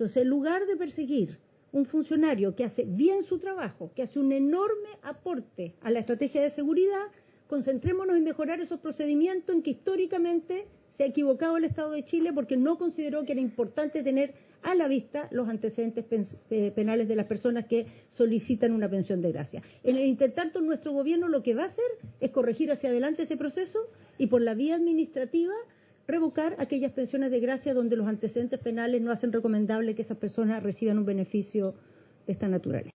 Entonces, en lugar de perseguir un funcionario que hace bien su trabajo, que hace un enorme aporte a la estrategia de seguridad, concentrémonos en mejorar esos procedimientos en que históricamente se ha equivocado el Estado de Chile porque no consideró que era importante tener a la vista los antecedentes penales de las personas que solicitan una pensión de gracia. En el intertanto, nuestro gobierno lo que va a hacer es corregir hacia adelante ese proceso y por la vía administrativa revocar aquellas pensiones de gracia donde los antecedentes penales no hacen recomendable que esas personas reciban un beneficio de esta naturaleza.